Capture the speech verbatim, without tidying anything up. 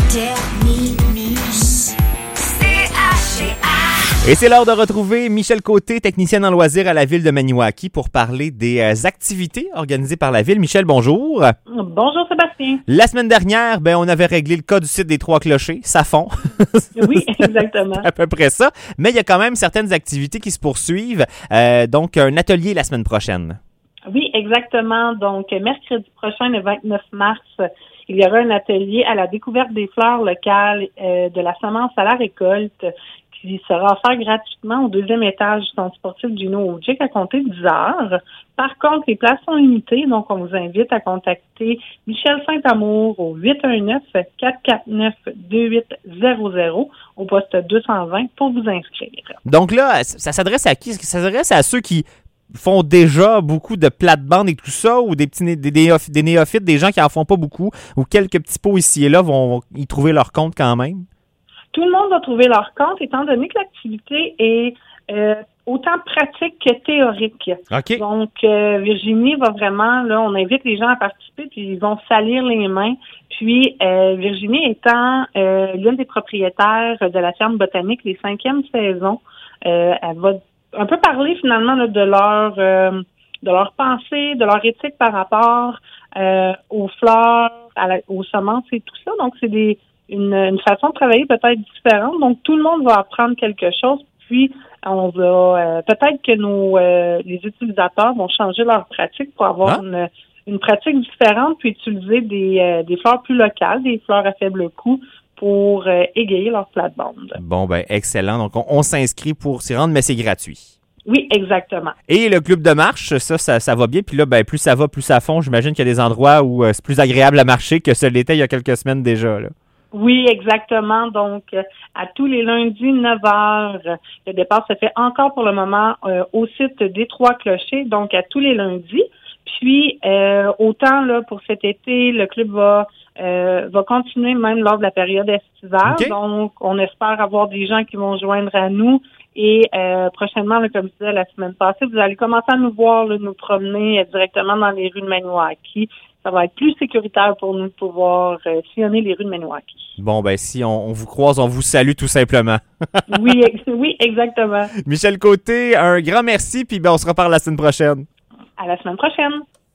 Terminus. C H C A. Et c'est l'heure de retrouver Michel Côté, technicienne en loisirs à la ville de Maniwaki, pour parler des euh, activités organisées par la ville. Michel, bonjour. Bonjour Sébastien. La semaine dernière, ben on avait réglé le cas du site des Trois Clochers, ça fond. Oui, exactement. C'est à peu près ça. Mais il y a quand même certaines activités qui se poursuivent. Euh, donc, un atelier la semaine prochaine. Oui, exactement. Donc, mercredi prochain, le vingt-neuf mars, il y aura un atelier à la découverte des fleurs locales euh, de la semence à la récolte qui sera offert gratuitement au deuxième étage du centre sportif du No-Ojik à compter de dix heures. Par contre, les places sont limitées, donc on vous invite à contacter Michel Saint-Amour au huit un neuf, quatre quatre neuf, deux huit zéro zéro au poste deux cent vingt pour vous inscrire. Donc là, ça s'adresse à qui? Est-ce que ça s'adresse à ceux qui font déjà beaucoup de plates-bandes et tout ça, ou des petits né- des, néophytes, des néophytes, des gens qui en font pas beaucoup, ou quelques petits pots ici et là vont y trouver leur compte quand même? Tout le monde va trouver leur compte, étant donné que l'activité est euh, autant pratique que théorique. OK. Donc, euh, Virginie va vraiment, là, on invite les gens à participer, puis ils vont salir les mains. Puis, euh, Virginie étant euh, l'une des propriétaires de la ferme botanique, les cinquièmes saisons, euh, elle va un peu parler finalement là, de leur euh, de leur pensée, de leur éthique par rapport euh, aux fleurs, à la, aux semences et tout ça. Donc, c'est des une, une façon de travailler peut-être différente. Donc, tout le monde va apprendre quelque chose. Puis, on va euh, peut-être que nos euh, les utilisateurs vont changer leur pratique pour avoir ah. une, une pratique différente, puis utiliser des, euh, des fleurs plus locales, des fleurs à faible coût pour euh, égayer leur plate-bande. Bon, ben excellent. Donc, on, on s'inscrit pour s'y rendre, mais c'est gratuit. Oui, exactement. Et le club de marche, ça, ça, ça va bien. Puis là, ben plus ça va, plus ça fond. J'imagine qu'il y a des endroits où euh, c'est plus agréable à marcher que ce l'était il y a quelques semaines déjà, là. Oui, exactement. Donc, euh, à tous les lundis, neuf heures, le départ se fait encore pour le moment euh, au site des Trois Clochers, donc à tous les lundis. Puis, euh, autant là pour cet été, le club va euh, va continuer même lors de la période estivale. Okay. Donc, on espère avoir des gens qui vont joindre à nous. Et euh, prochainement, là, comme je disais la semaine passée, vous allez commencer à nous voir, là, nous promener euh, directement dans les rues de Maniwaki. Ça va être plus sécuritaire pour nous de pouvoir euh, sillonner les rues de Maniwaki. Bon, ben si on, on vous croise, on vous salue tout simplement. oui, ex- oui, exactement. Michel Côté, un grand merci, puis ben on se reparle la semaine prochaine. À la semaine prochaine.